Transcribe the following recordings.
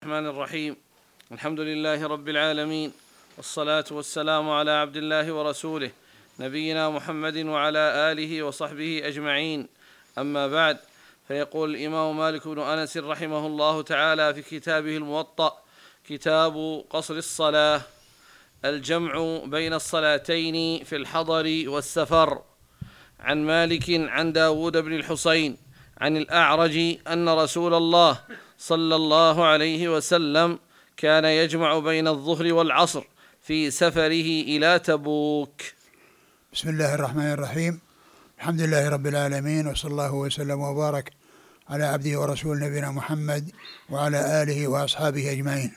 الرحمن الرحيم. الحمد لله رب العالمين، والصلاة والسلام على عبد الله ورسوله نبينا محمد وعلى آله وصحبه أجمعين. أما بعد، فيقول الإمام مالك بن أنس رحمه الله تعالى في كتابه الموطأ: كتاب قصر الصلاة، الجمع بين الصلاتين في الحضر والسفر. عن مالك عن داود بن الحصين عن الأعرج أن رسول الله صلى الله عليه وسلم كان يجمع بين الظهر والعصر في سفره إلى تبوك. بسم الله الرحمن الرحيم. الحمد لله رب العالمين، وصلى الله وسلم وبارك على عبده ورسول نبينا محمد وعلى آله وأصحابه أجمعين.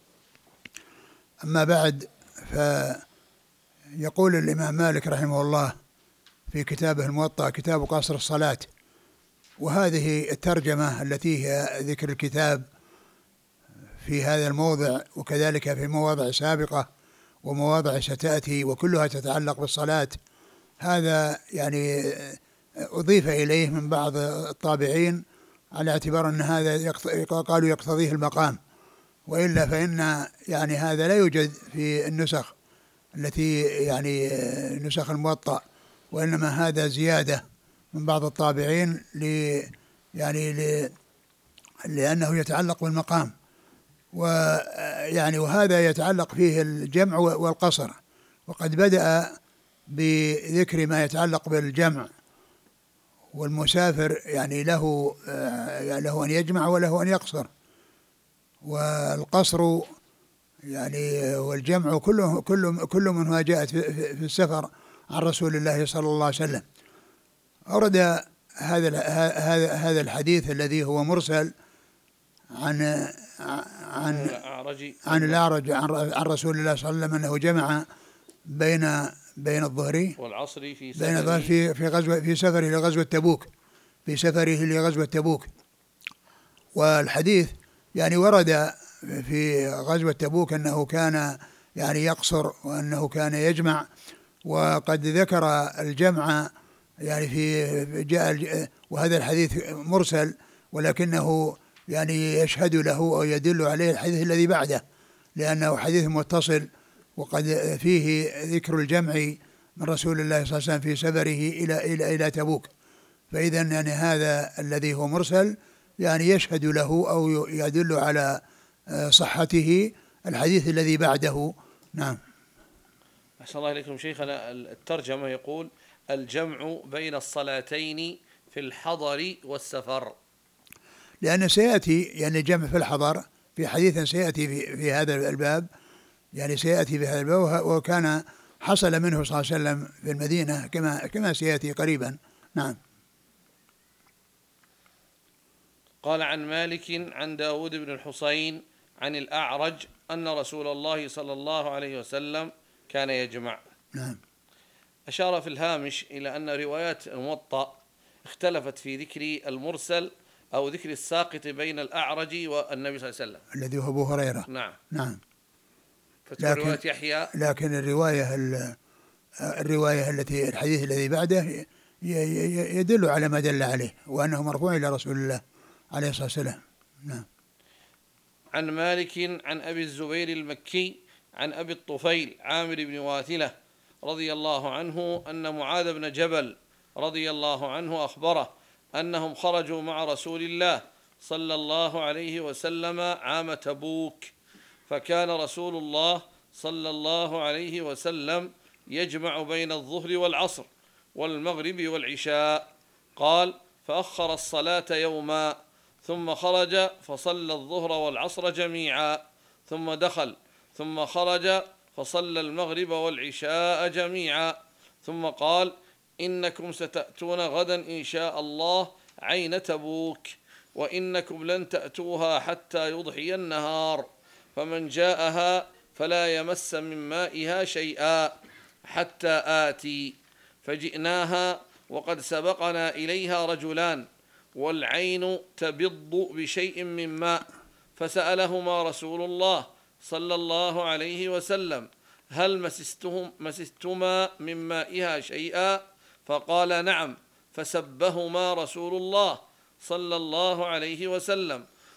أما بعد، فيقول الإمام مالك رحمه الله في كتابه الموطأ: كتاب قصر الصلاة. وهذه الترجمة التي هي ذكر الكتاب في هذا الموضع، وكذلك في مواضع سابقة ومواضع ستأتي، وكلها تتعلق بالصلاة. هذا يعني أضيف إليه من بعض الطابعين على اعتبار أن هذا قالوا يقتضيه المقام، وإلا فإن يعني هذا لا يوجد في النسخ التي يعني نسخ الموطأ، وإنما هذا زيادة من بعض الطابعين لأنه يتعلق بالمقام، وهذا يتعلق فيه الجمع والقصر. وقد بدأ بذكر ما يتعلق بالجمع، والمسافر يعني له أن يجمع وله أن يقصر، والقصر يعني والجمع كل منها جاءت في السفر عن رسول الله صلى الله عليه وسلم. أورد هذا الحديث الذي هو مرسل عن الأعرج عن رسول الله صلى الله عليه وسلم أنه جمع بين الظهر والعصر في سفره لغزوة تبوك. والحديث يعني ورد في غزوة تبوك أنه كان يعني يقصر وأنه كان يجمع، وقد ذكر الجمع يعني وهذا الحديث مرسل، ولكنه يعني يشهد له أو يدل عليه الحديث الذي بعده، لأنه حديث متصل، وقد فيه ذكر الجمع من رسول الله صلى الله عليه وسلم في سفره إلى تبوك. فإذا يعني هذا الذي هو مرسل يعني يشهد له أو يدل على صحته الحديث الذي بعده. نعم. أحسن الله إليكم شيخنا. الترجمة يقول: الجمع بين الصلاتين في الحضر والسفر، لأن سيأتي يعني الجمع في الحضر في حديث سيأتي في هذا الباب، يعني سيأتي في هذا الباب، وكان حصل منه صلى الله عليه وسلم في المدينة كما سيأتي قريبا. نعم. قال: عن مالك عن داود بن الحصين عن الأعرج أن رسول الله صلى الله عليه وسلم كان يجمع. نعم. أشار في الهامش إلى أن روايات الموطأ اختلفت في ذكر المرسل أو ذكر الساقط بين الأعرج والنبي صلى الله عليه وسلم الذي هو أبو هريرة. نعم. فتكون رواية يحيى، لكن الرواية التي الحديث الذي بعده يدل على ما دل عليه، وأنه مرفوع إلى رسول الله عليه الصلاة والسلام. نعم. عن مالك عن أبي الزبير المكي عن أبي الطفيل عامر بن واثلة رضي الله عنه أن معاذ بن جبل رضي الله عنه أخبره أنهم خرجوا مع رسول الله صلى الله عليه وسلم عام تبوك، فكان رسول الله صلى الله عليه وسلم يجمع بين الظهر والعصر والمغرب والعشاء. قال: فأخر الصلاة يوما، ثم خرج فصلى الظهر والعصر جميعا، ثم دخل، ثم خرج فصلى المغرب والعشاء جميعا، ثم قال: إنكم ستأتون غدا إن شاء الله عين تبوك، وإنكم لن تأتوها حتى يضحي النهار، فمن جاءها فلا يمس من مائها شيئا حتى آتي. فجئناها وقد سبقنا إليها رجلان، والعين تبض بشيء من ماء، فسألهما رسول الله صلى الله عليه وسلم: هل مسستما من مائها شيئا؟ فقال: نعم. فسبهما رسول الله صلى الله عليه وسلم،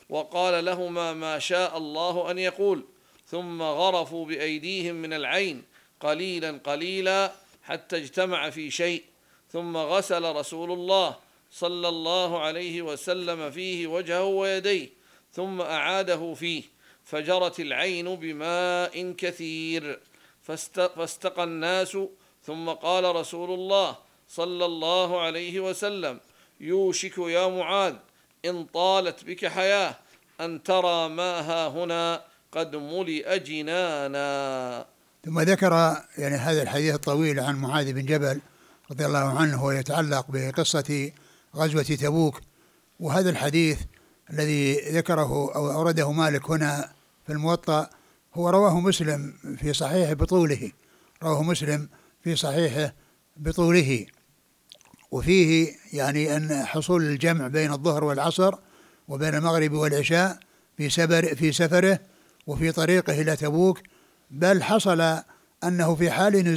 وقال لهما ما شاء الله أن يقول، ثم غرفوا بأيديهم من العين قليلا قليلا حتى اجتمع في شيء، ثم غسل رسول الله صلى الله عليه وسلم فيه وجهه ويديه، ثم أعاده فيه، فجرت العين بماء كثير، فاستقى الناس، ثم قال رسول الله صلى الله عليه وسلم: يوشك يا معاذ إن طالت بك حياة أن ترى ما ها هنا قد ملئ جنانا. ثم ذكر يعني هذا الحديث الطويل عن معاذ بن جبل رضي الله عنه، ويتعلق بقصة غزوة تبوك. وهذا الحديث الذي ذكره أو أورده مالك هنا في الموطأ هو رواه مسلم في صحيحه بطوله، رواه مسلم في صحيحه بطوله، وفيه يعني أن حصول الجمع بين الظهر والعصر وبين المغرب والعشاء في سفره وفي طريقه إلى تبوك، بل حصل أنه في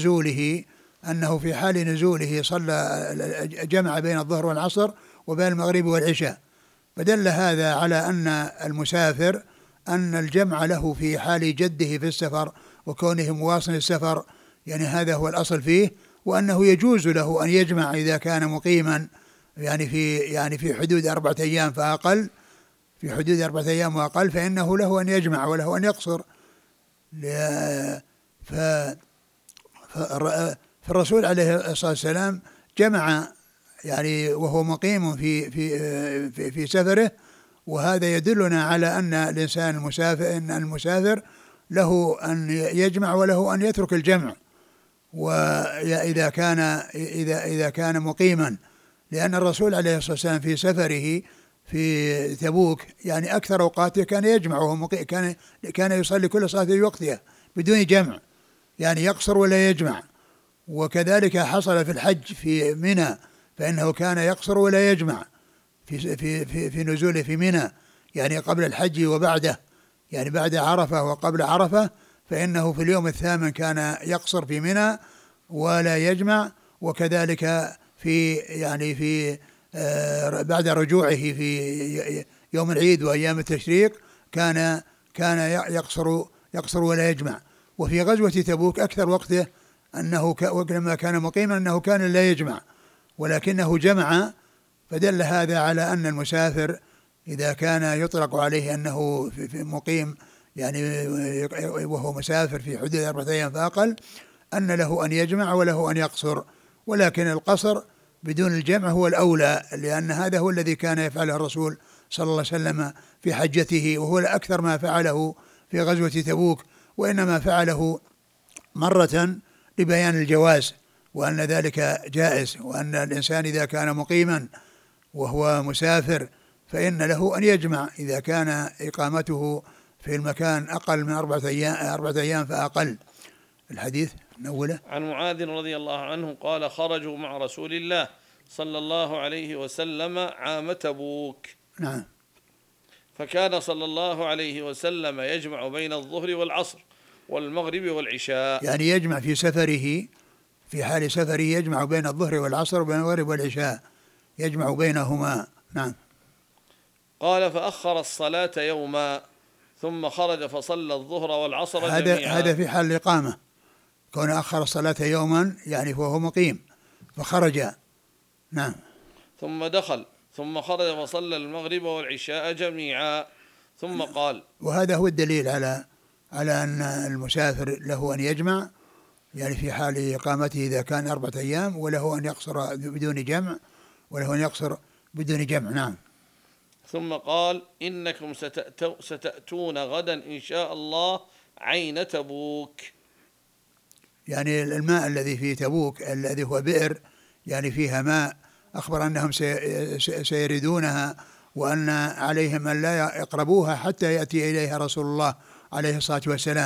حال نزوله صلى جمع بين الظهر والعصر وبين المغرب والعشاء. فدل هذا على أن المسافر أن الجمع له في حال جده في السفر وكونه مواصل السفر، يعني هذا هو الأصل فيه، وأنه يجوز له أن يجمع إذا كان مقيما يعني في حدود 4 أيام فأقل، فإنه له أن يجمع وله أن يقصر. فالرسول عليه الصلاة والسلام جمع يعني وهو مقيم في سفره، وهذا يدلنا على أن المسافر له أن يجمع وله أن يترك الجمع، وإذا كان مقيما، لأن الرسول عليه الصلاة والسلام في سفره في تبوك يعني أكثر أوقاته كان يجمع، وهو كان يصلي كل صلاة في وقتها بدون جمع، يعني يقصر ولا يجمع. وكذلك حصل في الحج في منى، فإنه كان يقصر ولا يجمع في نزوله في منى، يعني قبل الحج وبعده، يعني بعد عرفة وقبل عرفة، فإنه في اليوم الثامن كان يقصر في منى ولا يجمع. وكذلك في بعد رجوعه في يوم العيد وأيام التشريق كان يقصر ولا يجمع. وفي غزوة تبوك أكثر وقته أنه لما كان مقيما أنه كان لا يجمع ولكنه جمع، فدل هذا على أن المسافر إذا كان يطلق عليه أنه في مقيم يعني وهو مسافر في حدود 4 أيام فأقل، أن له أن يجمع وله أن يقصر، ولكن القصر بدون الجمع هو الأولى، لأن هذا هو الذي كان يفعله الرسول صلى الله عليه وسلم في حجته، وهو الأكثر ما فعله في غزوة تبوك، وإنما فعله مرة لبيان الجواز وأن ذلك جائز، وأن الإنسان إذا كان مقيما وهو مسافر فإن له أن يجمع إذا كان إقامته في المكان أقل من 4 أيام فأقل. الحديث نوله عن معاذ رضي الله عنه قال: خرجوا مع رسول الله صلى الله عليه وسلم عام تبوك. نعم. فكان صلى الله عليه وسلم يجمع بين الظهر والعصر والمغرب والعشاء، يعني يجمع في سفره، في حال سفره يجمع بين الظهر والعصر وبين المغرب والعشاء، يجمع بينهما. نعم. قال: فأخر الصلاة يوما ثم خرج فصلى الظهر والعصر جميعا. هذا في حال الإقامة، كون أخر الصلاة يوما يعني وهو مقيم فخرج. نعم. ثم دخل ثم خرج فصلى المغرب والعشاء جميعا، ثم قال. وهذا هو الدليل على أن المسافر له أن يجمع، يعني في حال إقامته إذا كان 4 أيام، وله أن يقصر بدون جمع. نعم. ثم قال: إنكم ستأتون غدا إن شاء الله عين تبوك. يعني الماء الذي في تبوك الذي هو بئر يعني فيها ماء، أخبر أنهم سيردونها، وأن عليهم أن لا يقربوها حتى يأتي إليها رسول الله عليه الصلاة والسلام،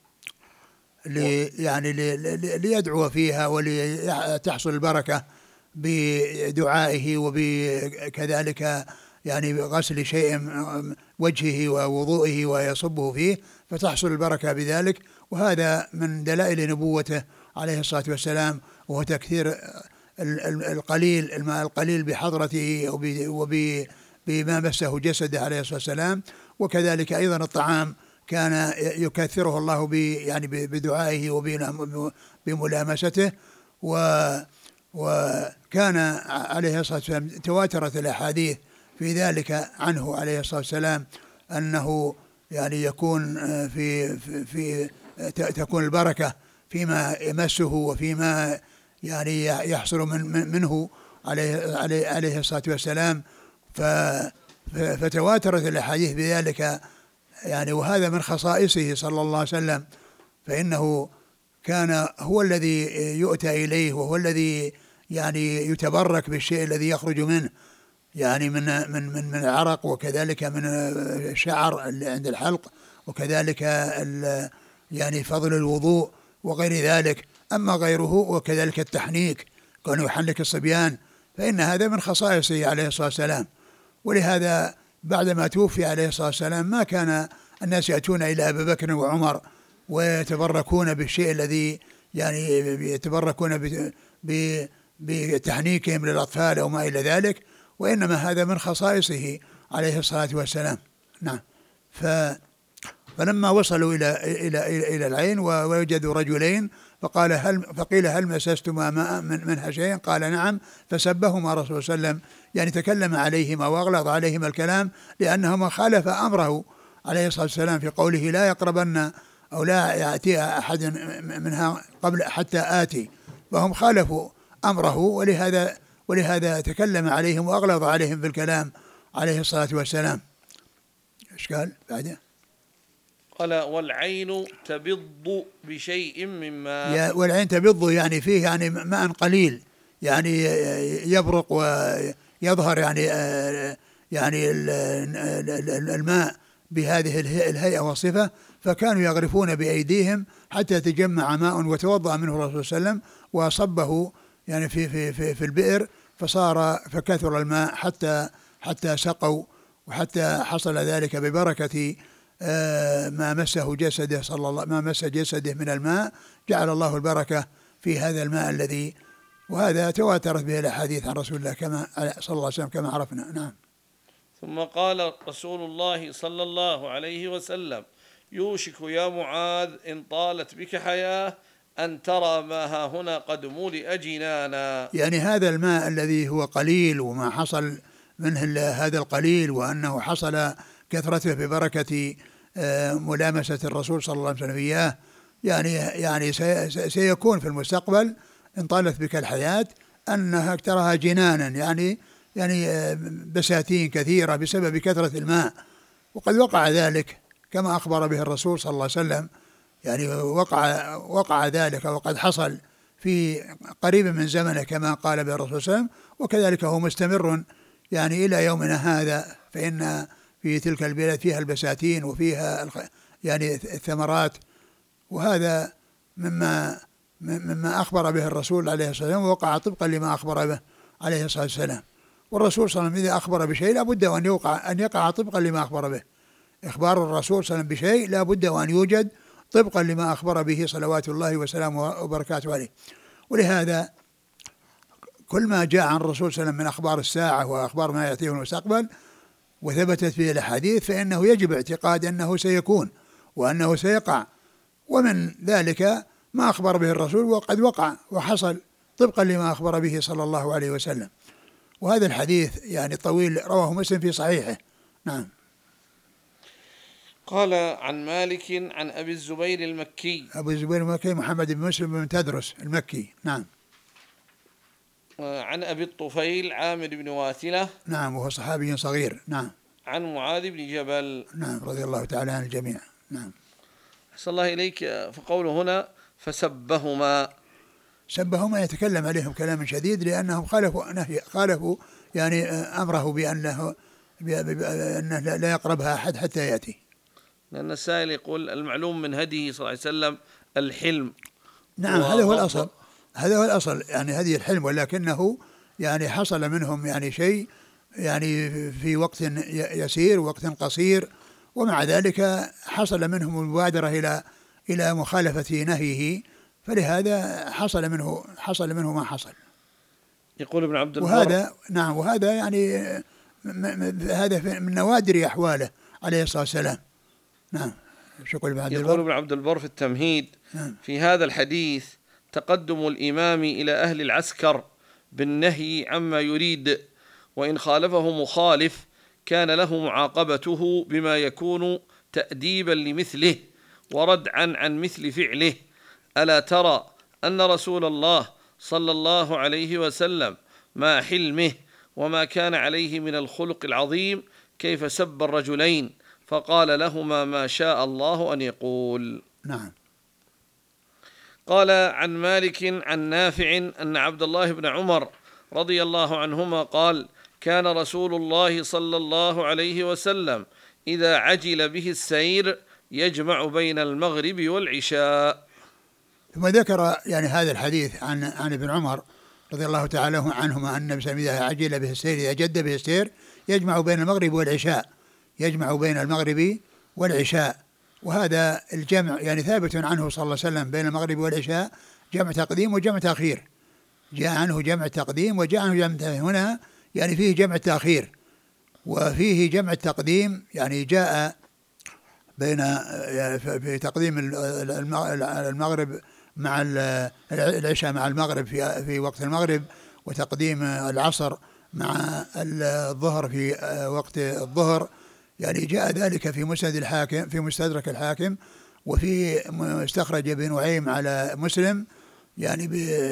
يعني ليدعو فيها ولتحصل البركة بدعائه، وبكذلك يعني غسل شيء وجهه ووضوئه ويصبه فيه فتحصل البركة بذلك. وهذا من دلائل نبوته عليه الصلاة والسلام، وهو تكثير الماء القليل بحضرته وبما مسه جسده عليه الصلاة والسلام، وكذلك أيضا الطعام كان يكثره الله يعني بدعائه وبملامسته. وكان عليه الصلاة والسلام تواترت الأحاديث في ذلك عنه عليه الصلاة والسلام أنه يعني يكون في تكون البركة فيما يمسه وفيما يعني يحصل منه عليه الصلاة والسلام. فتواترت الأحاديث بذلك يعني، وهذا من خصائصه صلى الله عليه وسلم، فإنه كان هو الذي يؤتى إليه، وهو الذي يعني يتبرك بالشيء الذي يخرج منه، يعني من العرق، وكذلك من الشعر عند الحلق، وكذلك يعني فضل الوضوء وغير ذلك. أما غيره وكذلك التحنيك، كونه يحنك الصبيان، فإن هذا من خصائصه عليه الصلاة والسلام. ولهذا بعدما توفي عليه الصلاة والسلام ما كان الناس يأتون إلى أبي بكر وعمر ويتبركون بالشيء الذي يعني يتبركون بتحنيكهم للأطفال أو ما إلى ذلك، وإنما هذا من خصائصه عليه الصلاة والسلام. نعم. فلما وصلوا إلى العين ووجدوا رجلين فقيل هل مسستما ماء منها شيئا؟ قال نعم. فسبهما رسول الله صلى الله عليه وسلم، يعني تكلم عليهما وأغلظ عليهما الكلام، لأنهما خالف أمره عليه الصلاة والسلام في قوله لا يقربن أو لا يأتي أحد منها قبل حتى آتي، فهم خالفوا أمره، ولهذا تكلم عليهم وأغلظ عليهم في الكلام عليه الصلاة والسلام. إيش قال بعده؟ قال والعين تبض بشيء من ماء. والعين تبض يعني فيه يعني ماء قليل، يعني يبرق ويظهر يعني الماء بهذه الهيئة والصفة. فكانوا يغرفون بأيديهم حتى تجمع ماء وتوضأ منه الرسول صلى الله عليه وسلم وصبه يعني في البئر، فكثر الماء حتى سقوا، وحتى حصل ذلك ببركة ما مسه جسده ما مس جسده من الماء، جعل الله البركة في هذا الماء الذي، وهذا تواترت به الأحاديث عن رسول الله كما صلى الله عليه وسلم كما عرفنا. نعم. ثم قال رسول الله صلى الله عليه وسلم يوشك يا معاذ إن طالت بك حياة أن ترى ما ها هنا قد ملئ جنانا. يعني هذا الماء الذي هو قليل وما حصل منه هذا القليل، وأنه حصل كثرته ببركة ملامسة الرسول صلى الله عليه وسلم إياه، يعني سيكون في المستقبل إن طالت بك الحياة أنها تراها جنانا، يعني بساتين كثيرة بسبب كثرة الماء. وقد وقع ذلك كما أخبر به الرسول صلى الله عليه وسلم، يعني وقع ذلك وقد حصل في قريب من زمنه كما قال به الرسول صلى الله عليه وسلم، وكذلك هو مستمر يعني إلى يومنا هذا. فإن في تلك البلاد فيها البساتين وفيها يعني الثمرات، وهذا مما أخبر به الرسول عليه الصلاة والسلام، ووقع طبقا لما أخبر به عليه الصلاة والسلام. والرسول صلى الله عليه وسلم إذا أخبر بشيء لا بد أن يقع طبقا لما أخبر به. إخبار الرسول صلى الله عليه وسلم بشيء لا بد وأن يوجد طبقا لما أخبر به صلوات الله وسلامه وبركاته عليه. ولهذا كل ما جاء عن الرسول صلى الله عليه وسلم من أخبار الساعة وأخبار ما يأتيه من المستقبل وثبتت فيه الأحاديث، فإنه يجب اعتقاد أنه سيكون وأنه سيقع. ومن ذلك ما أخبر به الرسول وقد وقع وحصل طبقا لما أخبر به صلى الله عليه وسلم. وهذا الحديث يعني طويل رواه مسلم في صحيحه. نعم. قال عن مالك عن أبي الزبير المكي. أبو الزبير المكي محمد بن مسلم بن تدرس المكي. نعم. عن أبي الطفيل عامر بن واثلة. نعم، وهو صحابي صغير. نعم. عن معاذ بن جبل. نعم، رضي الله تعالى عن الجميع. نعم. أحسن الله إليك. فقوله هنا فسبهما يتكلم عليهم كلام شديد، لأنهم خالفوا يعني أمره بأنه لا يقربها أحد حتى يأتي. لأن السائل يقول المعلوم من هديه صلى الله عليه وسلم الحلم. نعم، هذا هو الأصل يعني هذه الحلم، ولكنه يعني حصل منهم يعني شيء يعني في وقت يسير ووقت قصير، ومع ذلك حصل منهم المبادرة إلى مخالفة نهيه، فلهذا حصل منه ما حصل. يقول ابن عبد البر وهذا يعني هذا من نوادر أحواله عليه الصلاة والسلام. نعم. يقول ابن عبد البر في التمهيد: في هذا الحديث تقدم الإمام إلى أهل العسكر بالنهي عما يريد، وإن خالفه مخالف كان له معاقبته بما يكون تأديبا لمثله وردعا عن مثل فعله. ألا ترى أن رسول الله صلى الله عليه وسلم مع حلمه وما كان عليه من الخلق العظيم كيف سب الرجلين فقال لهما ما شاء الله أن يقول. نعم. قال عن مالك عن نافع أن عبد الله بن عمر رضي الله عنهما قال: كان رسول الله صلى الله عليه وسلم إذا عجل به السير يجمع بين المغرب والعشاء. ثم ذكر يعني هذا الحديث عن ابن عمر رضي الله تعالى عنهما أن النبي صلى الله عليه وسلم إذا عجل به السير، إذا جد به السير، يجمع بين المغرب والعشاء، يجمع بين المغرب والعشاء. وهذا الجمع يعني ثابت عنه صلى الله عليه وسلم بين المغرب والعشاء، جمع تقديم وجمع تأخير. جاء عنه جمع تقديم وجاء عنه جمع تأخير. هنا يعني فيه جمع تأخير وفيه جمع التقديم، يعني جاء بين في تقديم المغرب مع العشاء مع المغرب في وقت المغرب، وتقديم العصر مع الظهر في وقت الظهر. يعني جاء ذلك في مسند الحاكم، في مستدرك الحاكم، وفي مستخرج ابن نعيم على مسلم، يعني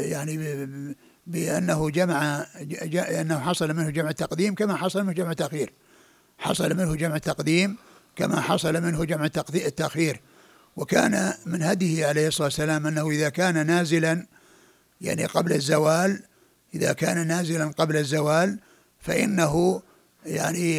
بأنه أنه حصل منه جمع التقديم كما حصل منه جمع التأخير، حصل منه جمع التقديم كما حصل منه جمع التأخير. وكان من هديه عليه الصلاة والسلام أنه إذا كان نازلا يعني قبل الزوال، إذا كان نازلا قبل الزوال فإنه يعني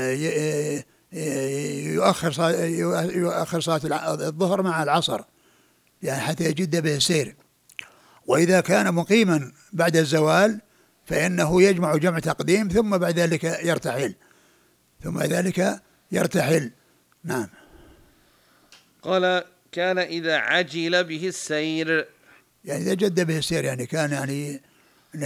يؤخر صلاة الظهر مع العصر يعني حتى يجد به السير. وإذا كان مقيما بعد الزوال فإنه يجمع جمع تقديم ثم بعد ذلك يرتحل. نعم. قال: كان إذا عجل به السير، يعني إذا جد به السير، يعني كان يعني أنه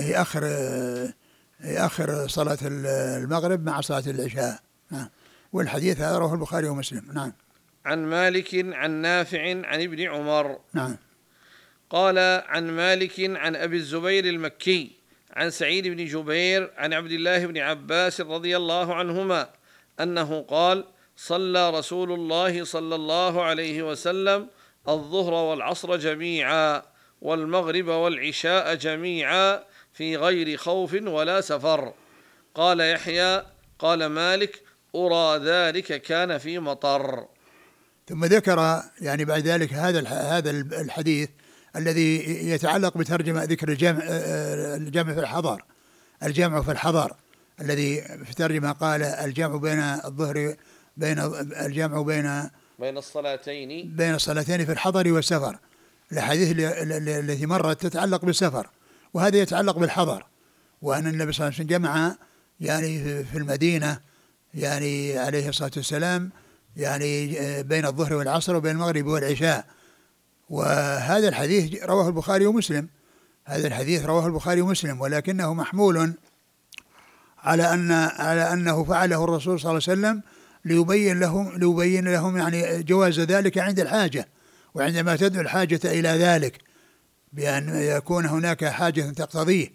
يأخر صلاة المغرب مع صلاة العشاء. نعم. والحديث هذا رواه البخاري ومسلم. نعم. عن مالك عن نافع عن ابن عمر. نعم. قال عن مالك عن أبي الزبير المكي عن سعيد بن جبير عن عبد الله بن عباس رضي الله عنهما أنه قال: صلى رسول الله صلى الله عليه وسلم الظهر والعصر جميعا والمغرب والعشاء جميعا في غير خوف ولا سفر. قال يحيى: قال مالك: أرى ذلك كان في مطر. ثم ذكر يعني بعد ذلك هذا الحديث الذي يتعلق بترجمة ذكر الجمع في الحضر، الجمع في الحضر الذي في ترجمة قال الجمع بين الظهر الجمع بين الصلاتين في الحضر والسفر. الحديث التي مرت تتعلق بالسفر، وهذا يتعلق بالحضر، وأن النبي صلى الله عليه وسلم جمع يعني في المدينة يعني عليه الصلاة والسلام يعني بين الظهر والعصر وبين المغرب والعشاء. وهذا الحديث رواه البخاري ومسلم، هذا الحديث رواه البخاري ومسلم، ولكنه محمول على أنه فعله الرسول صلى الله عليه وسلم ليبين لهم يعني جواز ذلك عند الحاجة، وعندما تدعو الحاجة إلى ذلك بأن يكون هناك حاجة تقتضيه،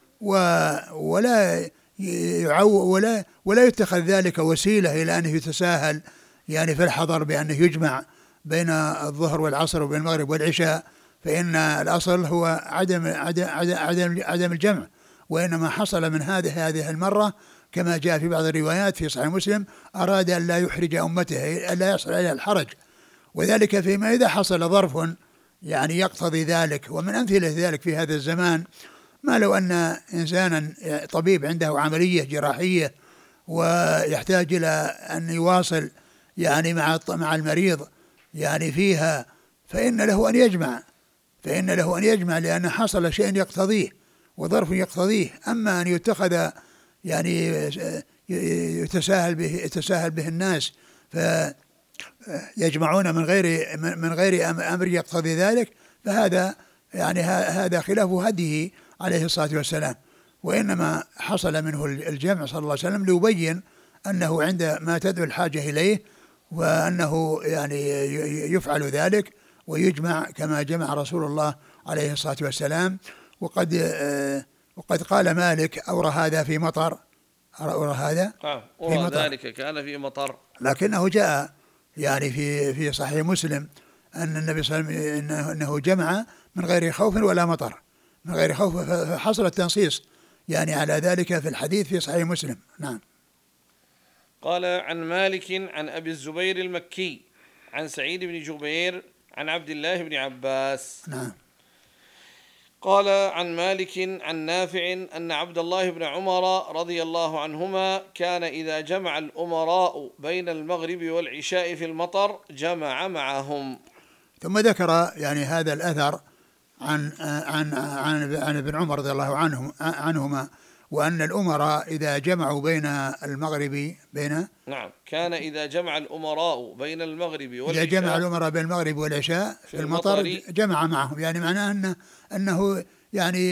ولا يتخذ ذلك وسيلة إلى أنه يتساهل يعني في الحضر بأنه يجمع بين الظهر والعصر وبين المغرب والعشاء، فإن الأصل هو عدم الجمع. وإنما حصل من هذه المرة كما جاء في بعض الروايات في صحيح مسلم أراد أن لا يحرج أمته، أن لا يحصل عليها الحرج، وذلك فيما إذا حصل ظرف يعني يقتضي ذلك. ومن أمثلة ذلك في هذا الزمان ما لو أن إنسانا طبيب عنده عملية جراحية ويحتاج إلى أن يواصل يعني مع المريض يعني فيها، فإن له أن يجمع لأن حصل شيء يقتضيه وظرف يقتضيه. أما أن يتخذ يعني يتساهل به الناس فيجمعون من غير أمر يقتضي ذلك، فهذا يعني هذا خلاف هديه عليه الصلاة والسلام. وإنما حصل منه الجمع صلى الله عليه وسلم ليبين أنه عند ما تدعو الحاجة إليه وأنه يعني يفعل ذلك ويجمع كما جمع رسول الله عليه الصلاة والسلام. وقد قال مالك: أورى هذا في مطر، أورى هذا في مطر، ذلك كان في مطر. لكنه جاء يعني في صحيح مسلم أن النبي صلى الله عليه وسلم أنه جمع من غير خوف ولا مطر، من غير خوف، فحصل التنصيص يعني على ذلك في الحديث في صحيح مسلم. نعم. قال: عن مالك عن أبي الزبير المكي عن سعيد بن جبير عن عبد الله بن عباس. نعم. قال: عن مالك عن نافع أن عبد الله بن عمر رضي الله عنهما كان إذا جمع الأمراء بين المغرب والعشاء في المطر جمع معهم. ثم ذكر يعني هذا الأثر عن ابن عمر رضي الله عنهما، وأن الأمراء إذا جمعوا بين المغرب نعم، كان إذا جمع الأمراء بين المغرب والعشاء، إذا جمع الأمراء بين المغرب والعشاء في المطر جمع معهم، يعني معناه أنه يعني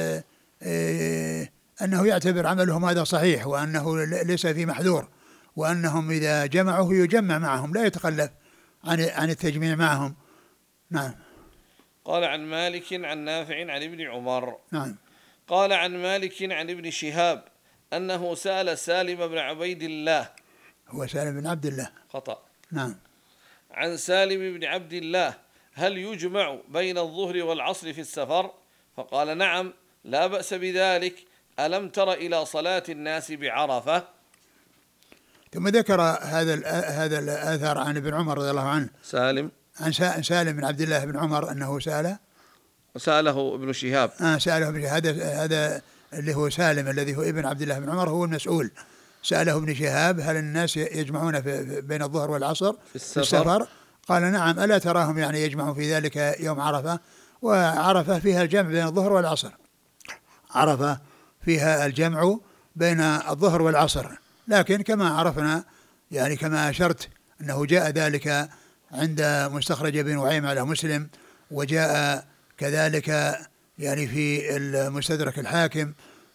أنه يعتبر عملهم هذا صحيح، وأنه ليس في محذور، وأنهم إذا جمعوا يجمع معهم، لا يتخلف عن التجميع معهم. نعم. قال: عن مالك عن نافع عن ابن عمر. نعم. قال: عن مالك عن ابن شهاب أنه سأل سالم بن عبيد الله. هو سالم بن عبد الله، خطأ. نعم. عن سالم بن عبد الله: هل يجمع بين الظهر والعصر في السفر؟ فقال: نعم، لا بأس بذلك. ألم تر إلى صلاة الناس بعرفة؟ ثم ذكر هذا الآثار عن ابن عمر رضي الله عنه، عن سالم بن عبد الله بن عمر أنه سأله ابن شهاب. سأله ابن شهاب، هذا اللي هو سالم الذي هو ابن عبد الله بن عمر هو المسؤول. سأله ابن شهاب: هل الناس يجمعون بين الظهر والعصر في السفر؟ قال: نعم، ألا تراهم يعني يجمعون في ذلك يوم عرفة، وعرفة فيها الجمع بين الظهر والعصر، عرفة فيها الجمع بين الظهر والعصر. لكن كما عرفنا يعني كما أشرت أنه جاء ذلك عند مستخرج بن نعيم على مسلم، وجاء كذلك يعني في المستدرك الحاكم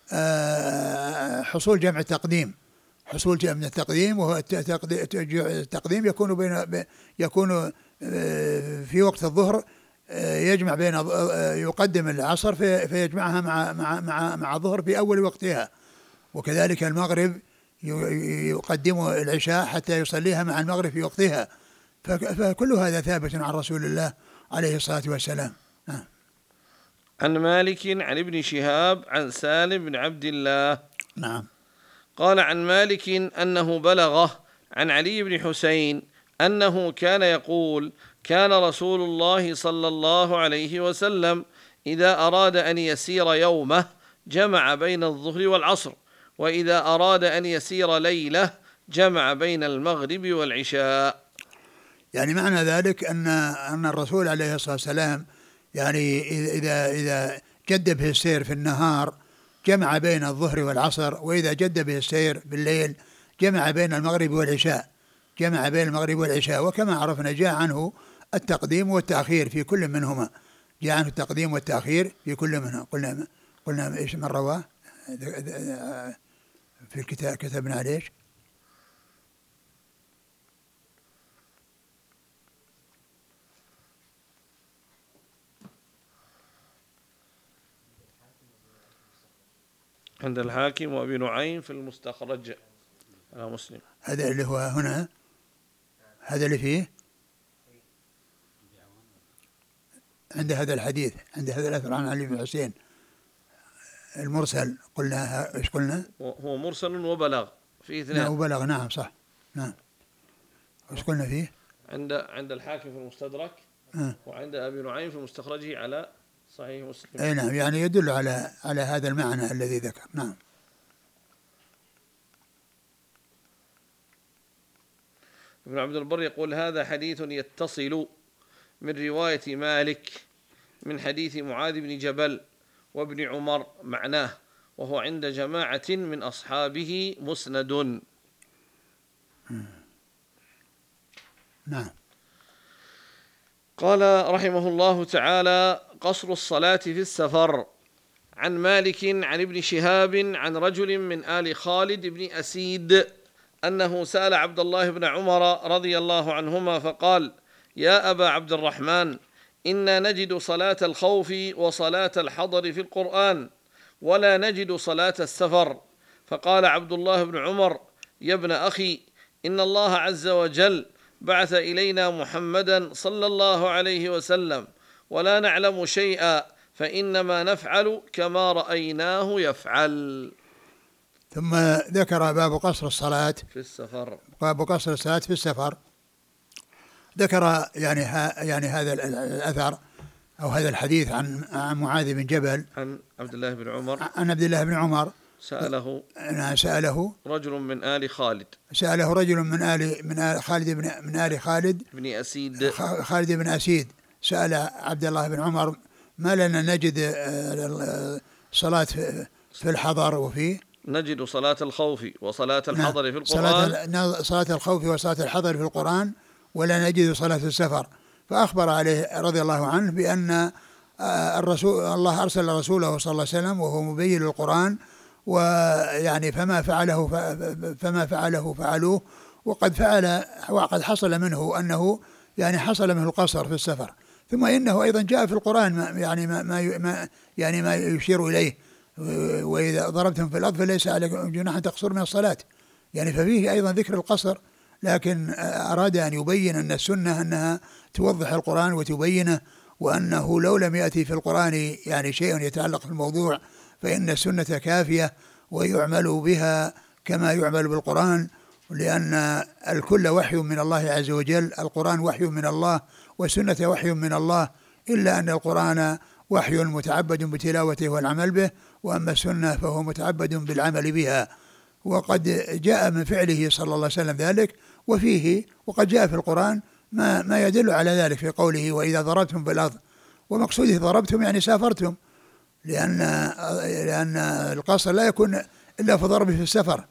حصول جمع التقديم، حصول جمع التقديم، وهو التقديم يكون في وقت الظهر، يجمع بين يقدم العصر فيجمعها مع الظهر في أول وقتها، وكذلك المغرب يقدم العشاء حتى يصليها مع المغرب في وقتها. فكل هذا ثابت عن رسول الله عليه الصلاة والسلام. عن مالك عن ابن شهاب عن سالم بن عبد الله. نعم. قال: عن مالك أنه بلغه عن علي بن حسين أنه كان يقول: كان رسول الله صلى الله عليه وسلم إذا أراد أن يسير يومه جمع بين الظهر والعصر، وإذا أراد أن يسير ليلة جمع بين المغرب والعشاء. يعني معنى ذلك أن الرسول عليه الصلاة والسلام يعني إذا جد به السير في النهار جمع بين الظهر والعصر، وإذا جد به السير بالليل جمع بين المغرب والعشاء، جمع بين المغرب والعشاء. وكما عرفنا جاء عنه التقديم والتأخير في كل منهما، جاء عنه التقديم والتأخير في كل منهما. قلنا إيش من رواه في الكتاب، كتبنا عليه عند الحاكم وابي نعيم في المستخرج على مسلم. هذا اللي هو هنا، هذا اللي فيه عند هذا الحديث، عند هذا الأثر عن علي بن حسين المرسل. قلنا ايش قلنا؟ هو مرسل وبلغ فيه اثنين. نعم وبلغ، نعم صح، نعم. ايش قلنا فيه؟ عند الحاكم في المستدرك وعند ابي نعيم في مستخرجه على صحيح مسلم. اي نعم، يعني يدل على هذا المعنى الذي ذكر. نعم. ابن عبد البر يقول: هذا حديث يتصل من رواية مالك من حديث معاذ بن جبل وابن عمر معناه، وهو عند جماعة من أصحابه مسند. نعم. قال رحمه الله تعالى: قصر الصلاة في السفر. عن مالك عن ابن شهاب عن رجل من آل خالد بن أسيد أنه سأل عبد الله بن عمر رضي الله عنهما فقال: يا أبا عبد الرحمن، إنا نجد صلاة الخوف وصلاة الحضر في القرآن ولا نجد صلاة السفر. فقال عبد الله بن عمر: يا ابن أخي، إن الله عز وجل بعث إلينا محمدا صلى الله عليه وسلم ولا نعلم شيئا، فإنما نفعل كما رأيناه يفعل. ثم ذكر باب قصر الصلاة في السفر. باب قصر الصلاة في السفر. ذكر يعني هذا الأثر أو هذا الحديث عن معاذ بن جبل عن عبد الله بن عمر، عن عبد الله بن عمر سأله رجل من آل خالد، سأله رجل من خالد من آل خالد بن أسيد، خالد بن أسيد، سأل عبد الله بن عمر: ما لنا نجد صلاة في الحضر وفي نجد صلاة الخوف وصلاة الحضر في القرآن، صلاة الخوف وصلاة الحضر في القرآن ولا نجد صلاة السفر. فأخبر عليه رضي الله عنه بأن الله أرسل رسوله صلى الله عليه وسلم وهو مبين للقرآن، ويعني فما فعله فعلوه، وقد حصل منه أنه يعني حصل منه القصر في السفر. ثم إنه أيضا جاء في القرآن يعني ما يشير إليه: وإذا ضربتم في الأرض فليس عليكم جناح تقصر من الصلاة. يعني ففيه أيضا ذكر القصر، لكن أراد أن يبين أن السنة أنها توضح القرآن وتبينه، وأنه لو لم يأتي في القرآن يعني شيء يتعلق في الموضوع فإن السنة كافية ويعمل بها كما يعمل بالقرآن، لأن الكل وحي من الله عز وجل. القرآن وحي من الله والسنة وحي من الله، إلا أن القرآن وحي متعبد بتلاوته والعمل به، وأما السنة فهو متعبد بالعمل بها. وقد جاء من فعله صلى الله عليه وسلم ذلك، وقد جاء في القرآن ما يدل على ذلك في قوله: وإذا ضربتم في الأرض. ومقصوده ضربتم يعني سافرتم، لأن القصر لا يكون إلا في ضرب في السفر،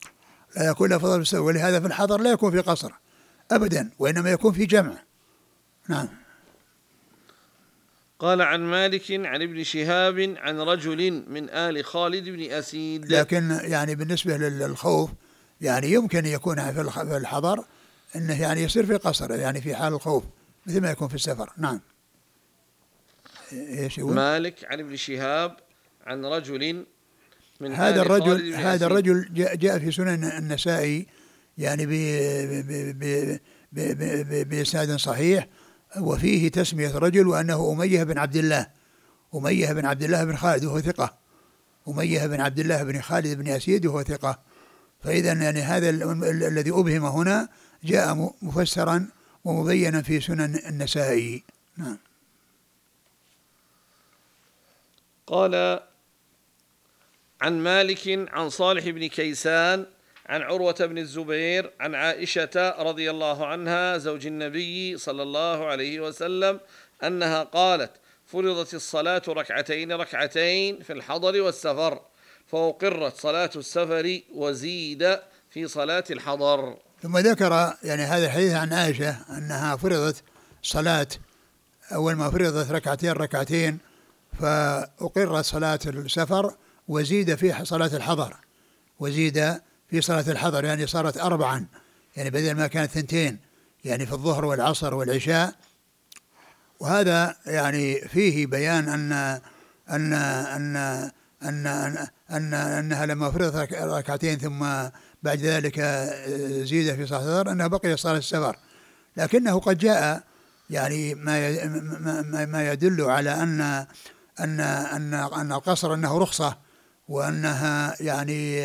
ولهذا في الحضر لا يكون في قصر أبدا، وإنما يكون في جمع. نعم. قال: عن مالك عن ابن شهاب عن رجل من آل خالد بن أسيد. لكن يعني بالنسبة للخوف يعني يمكن يكون في الحضر إنه يعني يصير في قصر، يعني في حال الخوف مثل ما يكون في السفر. نعم. مالك عن ابن شهاب عن رجل من هذا الرجل جاء في سنن النسائي يعني بإسناد صحيح، وفيه تسمية رجل وأنه أمية بن عبد الله بن خالد وهو ثقة. أمية بن عبد الله بن خالد بن أسيد وهو ثقة. فإذا يعني هذا الذي أبهم هنا جاء مفسرا ومبينا في سنن النسائي. نعم. قال: عن مالك عن صالح بن كيسان عن عروة بن الزبير عن عائشة رضي الله عنها زوج النبي صلى الله عليه وسلم أنها قالت: فرضت الصلاة ركعتين في الحضر والسفر، فأقرت صلاة السفر وزيد في صلاة الحضر. ثم ذكر يعني هذا الحديث عن عائشة أنها فرضت صلاة، أول ما فرضت ركعتين فأقرت صلاة السفر وزيد في صلاة الحضر، يعني صارت 4، يعني بدل ما كانت 2 يعني في الظهر والعصر والعشاء. وهذا يعني فيه بيان أنها لما فرضت ركعتين ثم بعد ذلك زيد في صلاة السفر أنها بقي صلاة السفر. لكنه قد جاء يعني ما يدل على أن القصر أنه رخصة، وأنها يعني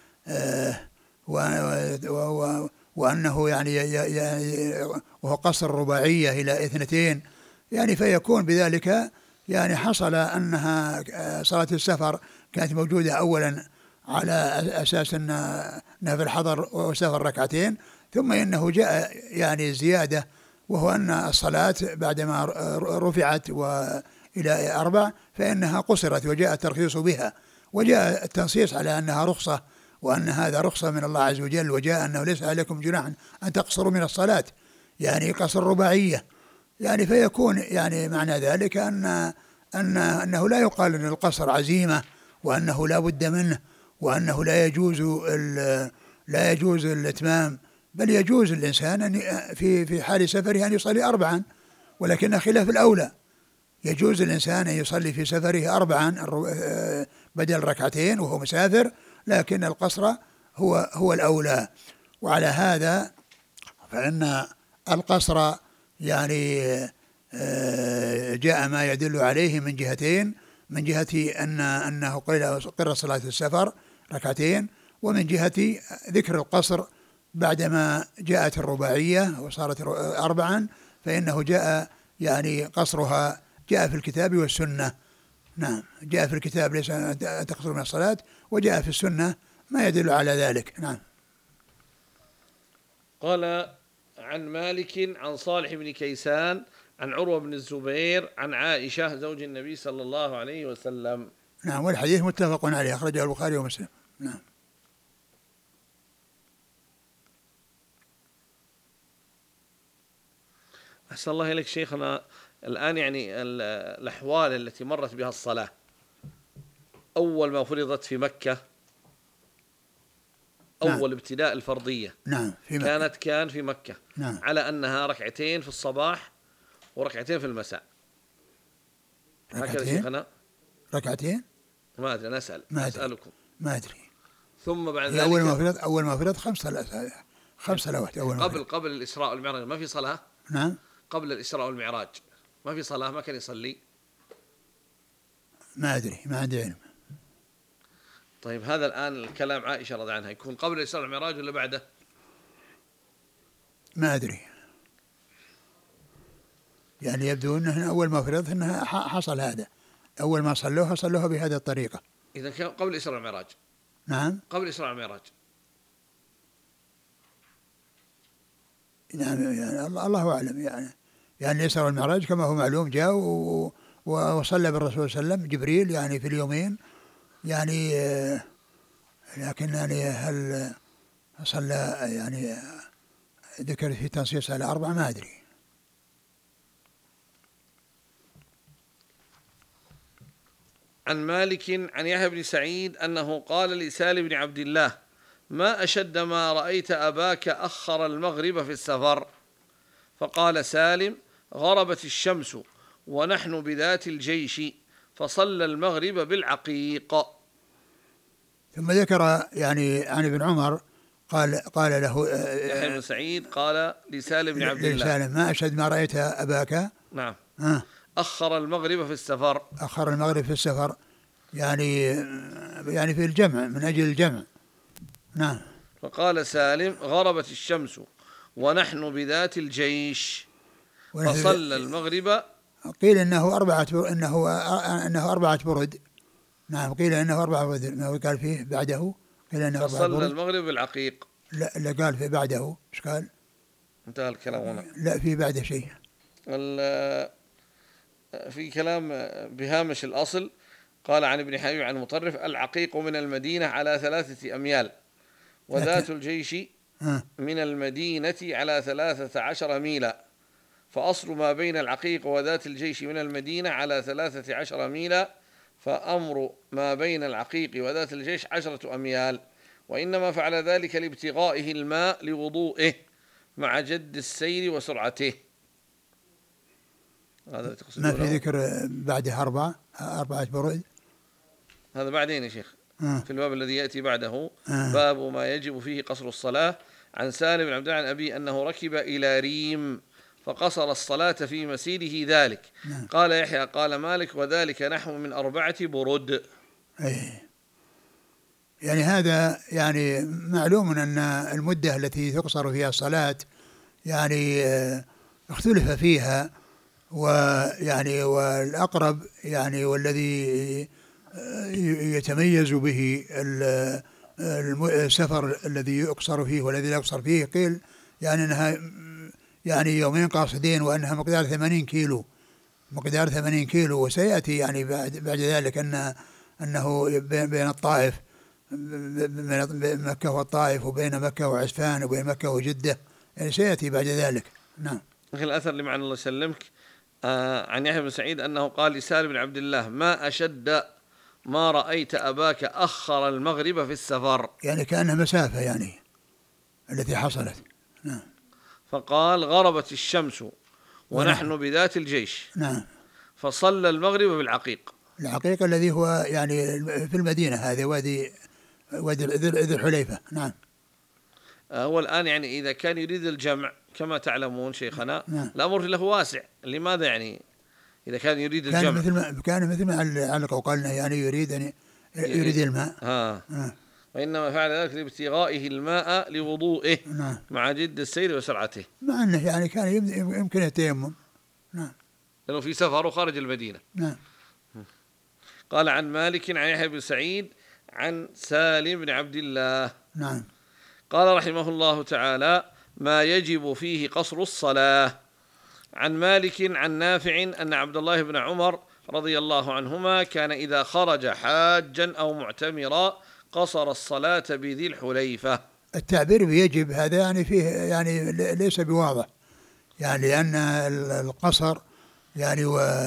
وأنه يعني وهو قصر رباعية إلى 2، يعني فيكون بذلك يعني حصل أنها صلاة السفر كانت موجودة أولا على أساس أنها في الحضر والسفر 2، ثم إنه جاء يعني زيادة، وهو أن الصلاة بعدما رفعت إلى 4 فإنها قصرت، وجاء الترخيص بها، وجاء التنصيص على أنها رخصة، وأن هذا رخصة من الله عز وجل، وجاء أنه ليس عليكم جناح أن تقصروا من الصلاة، يعني قصر رباعية. يعني فيكون يعني معنى ذلك أنه لا يقال أن القصر عزيمة، وأنه لا بد منه، وأنه لا لا يجوز الإتمام، بل يجوز الإنسان أن في حال سفره أن يصلي 4، ولكن خلاف الأولى. يجوز الإنسان أن يصلي في سفره 4 بدل 2 وهو مسافر، لكن القصر هو الأولى. وعلى هذا فإن القصر يعني جاء ما يدل عليه من جهتين: من جهة أنه قرر صلاة السفر 2، ومن جهة ذكر القصر بعدما جاءت الرباعية وصارت 4، فإنه جاء يعني قصرها جاء في الكتاب والسنة. نعم، جاء في الكتاب ليس أن تقصر من الصلاة، وجاء في السنة ما يدل على ذلك. نعم. قال: عن مالك عن صالح بن كيسان عن عروة بن الزبير عن عائشة زوج النبي صلى الله عليه وسلم. نعم، والحديث متفق عليه، أخرجه البخاري ومسلم. نعم. أحسن الله إليك شيخنا. الآن يعني الأحوال التي مرت بها الصلاة أول ما فرضت في مكة، أول نعم. ابتداء الفرضية، نعم، في مكة. كان في مكة. نعم. على أنها 2 في الصباح و2 في المساء. هكذا شيخنا. 2 ما أدري، أنا أسألكم. ما أدري. ثم بعد ذلك أول ما فرض 5 صلوات. قبل الإسراء والمعراج ما في صلاة. نعم. قبل الإسراء والمعراج ما في صلاة، ما كان يصلي. ما أدري، ما عندي علم. طيب هذا الآن الكلام عائشة رضي عنها يكون قبل الإسراء والمعراج ولا بعده؟ ما أدري، يعني يبدو أنه أول ما فرض أنها حصل هذا، أول ما صلوها بهذه الطريقة. إذا كان قبل الإسراء والمعراج. نعم، قبل الإسراء والمعراج. نعم، يعني الله أعلم. يعني الإسراء والمعراج كما هو معلوم جاء وصلى بالرسول صلى الله عليه وسلم جبريل يعني في اليومين، يعني لكن يعني هل صلى يعني ذكر في تنصيص على 4 ما أدري. عن مالك عن يحيى بن سعيد أنه قال لسالم بن عبد الله: ما أشد ما رأيت أباك أخر المغرب في السفر. فقال سالم: غربت الشمس ونحن بذات الجيش فصلى المغرب بالعقيق. ثم ذكر يعني عن ابن عمر قال له يحيى بن سعيد قال لسالم بن عبد الله: لسالم: ما أشد ما رأيت أباك. نعم. أخر المغرب في السفر. أخر المغرب في السفر، يعني في الجمع، من أجل الجمع. نعم. فقال سالم: غربت الشمس ونحن بذات الجيش فصلى المغرب. قيل إنه 4 برد. نعم، قيل إنه 4 برد، ما قال فيه بعده، قيل إنه 4 برد. فصلى المغرب بالعقيق. لا قال في بعده، إيش قال؟ انتهى الكلام هنا. لا، في بعده شيء. في كلام بهامش الأصل قال عن ابن حبيب عن مطرف: العقيق من المدينة على 3 أميال، وذات الجيش من المدينة على 13 ميلا، فأصل ما بين العقيق وذات الجيش من المدينة على 13 ميلا، فأمر ما بين العقيق وذات الجيش 10 أميال، وإنما فعل ذلك لابتغائه الماء لوضوئه مع جد السير وسرعته. هذا ما في ذكر بعده 4 برد. هذا بعدين يا شيخ في الباب الذي يأتي بعده باب ما يجب فيه قصر الصلاة. عن سالم بن عبد الله عن أبي أنه ركب إلى ريم فقصر الصلاة في مسيره ذلك. قال يحيى قال مالك: وذلك نحو من 4 برد. يعني هذا يعني معلوم أن المدة التي تقصر فيها الصلاة يعني اختلف فيها، ويعني والأقرب يعني والذي يتميز به السفر الذي يقصر فيه والذي لا يقصر فيه، قيل يعني أنها يعني يومين قاصدين، وأنها مقدار 80 كيلو، وسيأتي يعني بعد ذلك أنه بين الطائف، بين مكة والطائف، وبين مكة وعسفان، وبين مكة وجدة، يعني سيأتي بعد ذلك. نعم. الأثر اللي معنا الله يسلمك عن يحيى بن سعيد أنه قال لسالم بن عبد الله: ما أشد ما رأيت أباك أخر المغرب في السفر. يعني كأنها مسافة، يعني التي حصلت. نعم. فقال غربت الشمس ونحن بذات الجيش. نعم. فصلى المغرب بالعقيق. العقيق الذي هو يعني في المدينة، هذا وادي ذي الحليفة. نعم. هو الآن يعني إذا كان يريد الجمع كما تعلمون شيخنا، نعم. الأمر له واسع. لماذا يعني إذا كان يريد الجمع؟ كان مثل ما علق وقالنا يعني يريد الماء. وإنما فعل ذلك لابتغائه الماء لوضوئه. نعم. مع جد السير وسرعته. مع أنه يعني كان يمكن التيمم. نعم. لأنه في سفر وخارج المدينة. نعم. قال عن مالك عن يحيى بن سعيد عن سالم بن عبد الله. نعم. قال رحمه الله تعالى: ما يجب فيه قصر الصلاة. عن مالك عن نافع أن عبد الله بن عمر رضي الله عنهما كان إذا خرج حاجا أو معتمرا قصر الصلاة بذي الحليفة. التعبير بيجب هذا يعني فيه يعني ليس بواضح، يعني لأن القصر يعني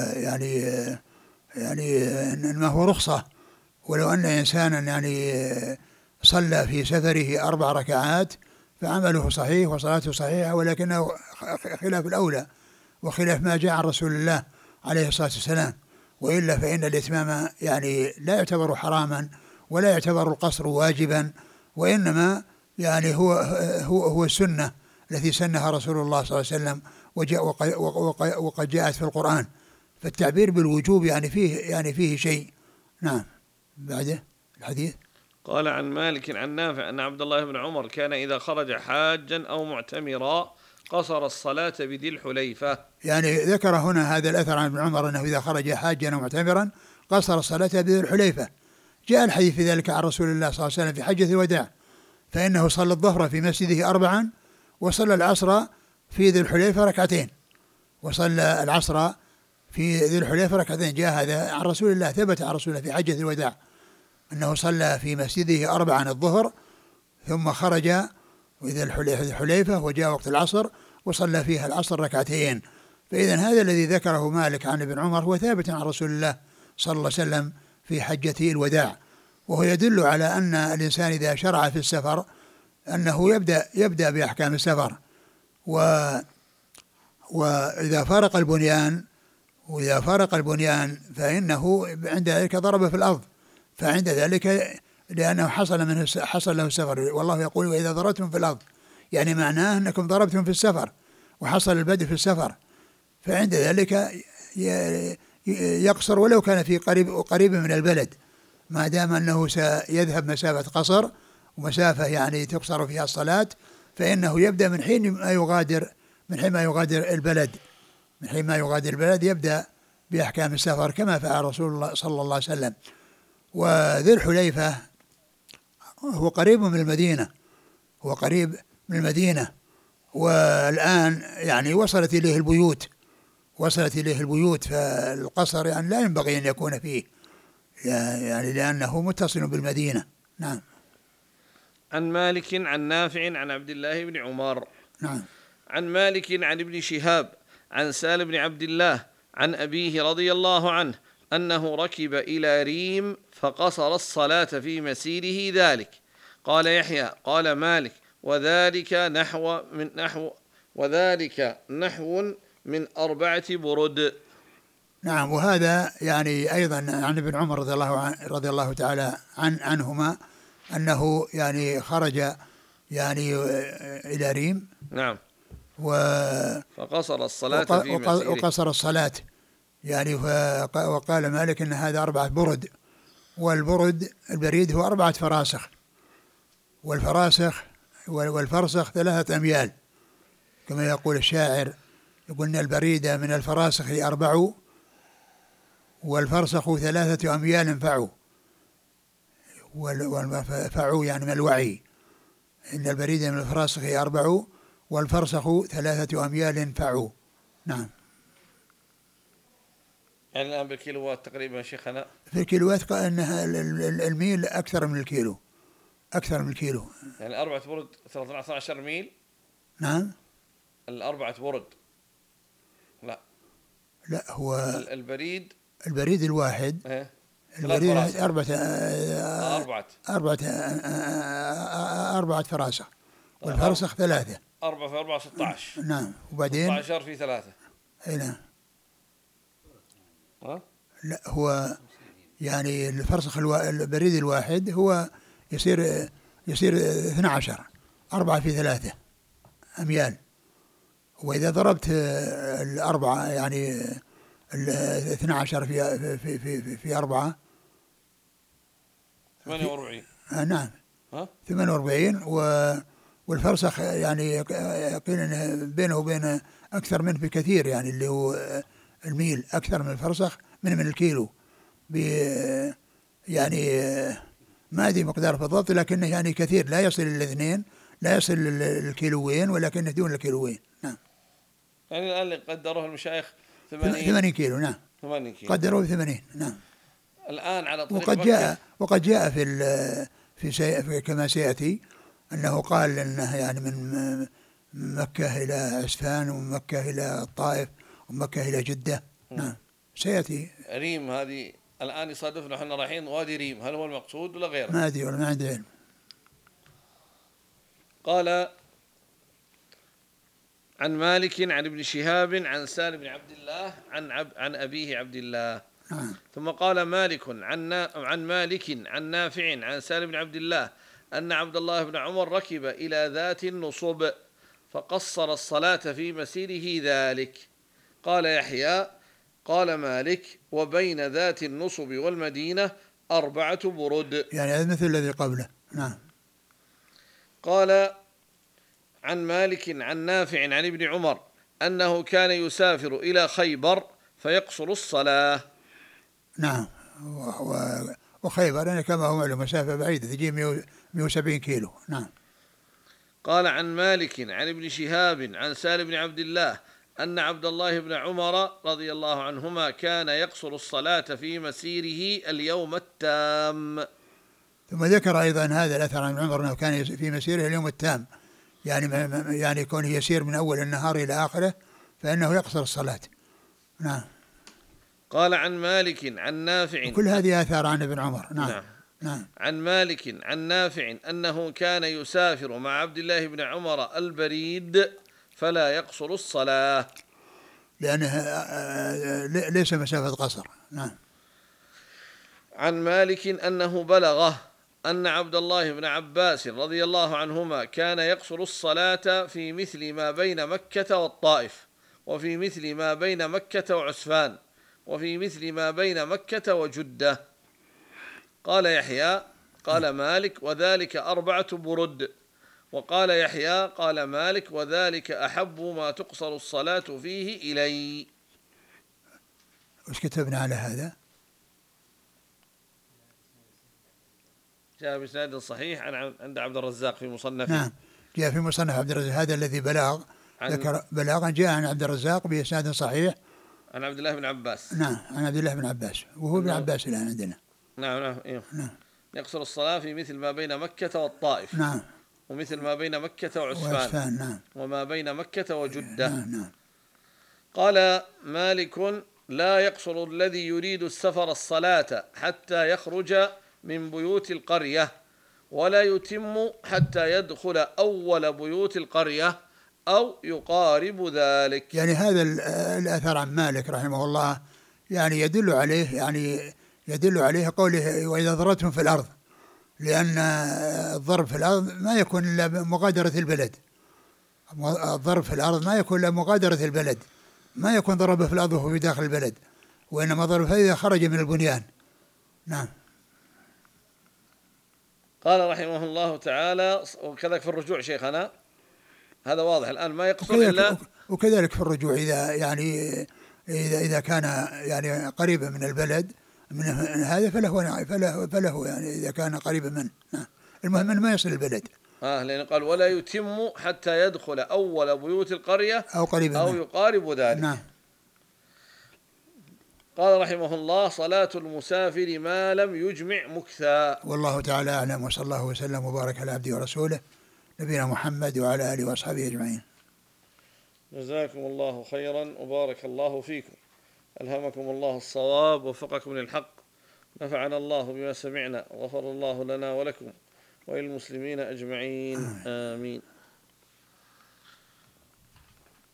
ما هو رخصة. ولو أن إنسانا يعني صلى في سفره 4 ركعات فعمله صحيح وصلاته صحيحة، ولكنه خلاف الأولى وخلاف ما جاء عن رسول الله عليه الصلاة والسلام. وإلا فإن الإتمام يعني لا يعتبر حراما ولا يعتبر القصر واجبا، وإنما يعني هو السنة التي سنها رسول الله صلى الله عليه وسلم وقد جاءت في القرآن. فالتعبير بالوجوب يعني فيه شيء. نعم. بعده الحديث. قال عن مالك عن نافع أن عبد الله بن عمر كان إذا خرج حاجا أو معتمرا قصر الصلاة بذي الحليفة. يعني ذكر هنا هذا الأثر عن ابن عمر أنه إذا خرج حاجا أو معتمرا قصر الصلاة بذي الحليفة. جاء الحديث في ذلك عن رسول الله صلى الله عليه وسلم في حجة الوداع، فإنه صلى الظهر في مسجده 4 وصلى العصر في ذي الحليفة 2 وصلى العصر في ذي الحليفة 2. جاء هذا عن رسول الله، ثبت عن رسول الله في حجة الوداع أنه صلى في مسجده 4 الظهر، ثم خرج إذا الحليفة وجاء وقت العصر وصلى فيها العصر 2. فإذا هذا الذي ذكره مالك عن ابن عمر هو ثابت عن رسول الله صلى الله عليه وسلم في حجة الوداع، وهو يدل على أن الإنسان إذا شرع في السفر أنه يبدأ بأحكام السفر، وإذا فارق البنيان فإنه عند ذلك ضرب في الأرض، فعند ذلك لأنه حصل له السفر. والله يقول: وإذا ضربتم في الأرض، يعني معناه أنكم ضربتم في السفر وحصل البدء في السفر، فعند ذلك يقصر ولو كان في قريب من البلد، ما دام أنه سيذهب مسافة قصر ومسافة يعني تقصر فيها الصلاة، فإنه يبدأ من حين ما يغادر البلد يبدأ بأحكام السفر كما فعل رسول الله صلى الله عليه وسلم. وذي الحليفة هو قريب من المدينة، والآن يعني وصلت إليه البيوت، فالقصر يعني لا ينبغي أن يكون فيه، يعني لأنه متصل بالمدينة. نعم. عن مالك عن نافع عن عبد الله بن عمر. نعم. عن مالك عن ابن شهاب عن سالم بن عبد الله عن أبيه رضي الله عنه أنه ركب إلى ريم فقصر الصلاة في مسيره ذلك. قال يحيى قال مالك: وذلك نحو من 4 برد. نعم. وهذا يعني أيضا عن ابن عمر رضي الله تعالى عنهما أنه يعني خرج يعني إلى ريم. نعم. فقصر الصلاة في مسيره. وقصر الصلاة يعني. وقال مالك إن هذا 4 برد، البريد هو 4 فراسخ، والفرسخ 3 أميال، كما يقول الشاعر، يقول البريد من الفراسخ 4 والفرسخ 3 أميال فعوا، فعوا يعني من الوعي. إن البريد من الفراسخ 4 والفرسخ 3 أميال فعوا. نعم. يعني الآن بالكيلوات تقريبا شيخنا؟ في الكيلوات أنها الميل أكثر من الكيلو. يعني 4 برد 13 ميل. نعم. 4 برد لا هو البريد الواحد. البريد 4 فراسخ. والفرسخ 3. 4 في 4 16. نعم. وبعدين 16 في 3. أي نعم. ها؟ لا، هو يعني الفرسخ البريد الواحد هو يصير 12. 4 في 3 أميال. وإذا ضربت الأربعة يعني 12 في 4 48. نعم. ها؟ 48. والفرسخ يعني قيل إن بينه وبين أكثر منه بكثير، يعني اللي هو الميل أكثر من الفرسخ من الكيلو يعني ما أدري مقدار بالضبط، لكنه يعني كثير، لا يصل إلى 2، لا يصل الكيلوين، ولكنه دون الكيلوين. نعم. يعني الآن اللي قدروه المشايخ 80 كيلو. نعم. 80 كيلو قدروه 80. نعم. الآن على طريق وقد جاء في كما سيأتي أنه قال أنه يعني من مكة إلى عسفان، ومن مكة إلى الطائف، ومكة إلى جدة. نعم. سيأتي. ريم هذه الآن يصادفنا احنا رايحين وادي ريم، هل هو المقصود ولا غيره؟ ما أدري ولا ما عندي علم. قال عن مالك عن ابن شهاب عن سالم بن عبد الله عن أبيه عبد الله. ثم قال مالك عن مالك عن نافع عن سالم بن عبد الله أن عبد الله بن عمر ركب إلى ذات النصب فقصر الصلاة في مسيره ذلك. قال يحيى قال مالك وبين ذات النصب والمدينة 4 برد، يعني مثل الذي قبله. نعم. قال عن مالك عن نافع عن ابن عمر أنه كان يسافر إلى خيبر فيقصر الصلاة. نعم. وخيبر يعني كما هو معلوم مسافة بعيدة تجي 170 كيلو. نعم. قال عن مالك عن ابن شهاب عن سالم بن عبد الله أن عبد الله بن عمر رضي الله عنهما كان يقصر الصلاة في مسيره اليوم التام. ثم ذكر أيضا هذا الأثر عن عمر أنه كان في مسيره اليوم التام، يعني يكون يسير من أول النهار إلى آخره فإنه يقصر الصلاة. نعم. قال عن مالك عن نافع، كل هذه آثار عن ابن عمر. نعم. نعم. عن مالك عن نافع أنه كان يسافر مع عبد الله بن عمر البريد فلا يقصر الصلاة لأنها ليس مسافة قصر. نعم. عن مالك أنه بلغه أن عبد الله بن عباس رضي الله عنهما كان يقصر الصلاة في مثل ما بين مكة والطائف، وفي مثل ما بين مكة وعسفان، وفي مثل ما بين مكة وجدة. قال يحيى قال مالك وذلك 4 برد. وقال يحيى قال مالك وذلك أحب ما تقصر الصلاة فيه إلي. وش كتبنا على هذا؟ جاء بإسناد صحيح عند عبد الرزاق في مصنفه. نعم. جاء في مصنف عبد الرزاق هذا الذي ذكر بلاغا جاء عن عبد الرزاق بإسناد صحيح عن عبد الله بن عباس. نعم. عن عبد الله بن عباس، وهو ابن عباس الآن عندنا. نعم. نعم. يقصر الصلاة في مثل ما بين مكة والطائف. نعم. ومثل ما بين مكة وعسفان. نعم. وما بين مكة وجدة. نعم. قال مالك لا يقصر الذي يريد السفر الصلاة حتى يخرج من بيوت القرية، ولا يتم حتى يدخل أول بيوت القرية أو يقارب ذلك. يعني هذا الأثر عن مالك رحمه الله يعني يدل عليه قوله وإذا ضربتم في الأرض، لأن الضرب في الأرض ما يكون إلا بمغادرة البلد. الضرب في الأرض ما يكون إلا مغادرة البلد، ما يكون ضربه في الأرض وهو في داخل البلد، وإنما ضرب إذا خرج من البنيان. نعم. قال رحمه الله تعالى وكذلك في الرجوع شيخنا هذا واضح الآن ما يقصر إلا وكذلك في الرجوع إذا كان يعني قريبا من البلد من هذا فله يعني إذا كان قريبا منه. نعم. المهم ما يصل البلد. لأن قال ولا يتم حتى يدخل أول بيوت القرية أو قريبا أو يقارب ذلك. نعم. قال رحمه الله صلاة المسافر ما لم يجمع مكثا. والله تعالى أعلم، وصلى الله وسلم وبارك على عبده ورسوله نبينا محمد وعلى آله وأصحابه أجمعين. جزاكم الله خيرا وبارك الله فيكم، ألهمكم الله الصواب ووفقكم للحق، نفعنا الله بما سمعنا وغفر الله لنا ولكم وللمسلمين أجمعين. آمين.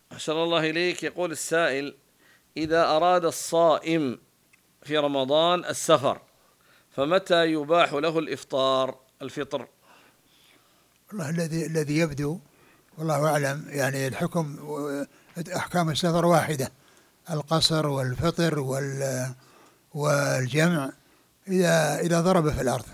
أحسن الله إليك. يقول السائل: إذا أراد الصائم في رمضان السفر فمتى يباح له الفطر؟ والله الذي يبدو والله أعلم، يعني الحكم أحكام السفر واحدة، القصر والفطر والجمع إذا ضرب في الأرض.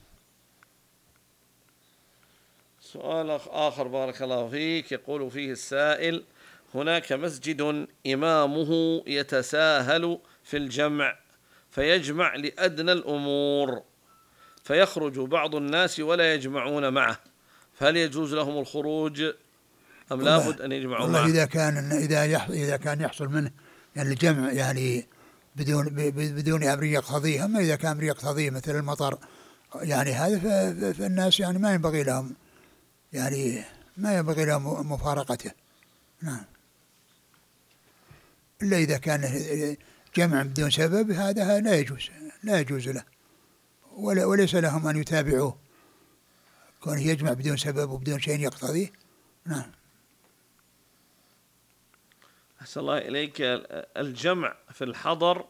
سؤال آخر بارك الله فيك. يقول فيه السائل: هناك مسجد إمامه يتساهل في الجمع فيجمع لأدنى الأمور فيخرج بعض الناس ولا يجمعون معه، فهل يجوز لهم الخروج أم لابد أن يجمعوا معه؟ والله إذا كان يحصل منه يعني الجمع يعني بدون أمر يقتضيه. أما إذا كان أمر يقتضيه مثل المطر يعني هذا فالناس يعني ما ينبغي لهم مفارقته. نعم، إلا إذا كان جمع بدون سبب هذا لا يجوز له، وليس لهم أن يتابعوه كونه يجمع بدون سبب وبدون شيء يقتضيه. نعم. أحسن الله إليك. الجمع في الحضر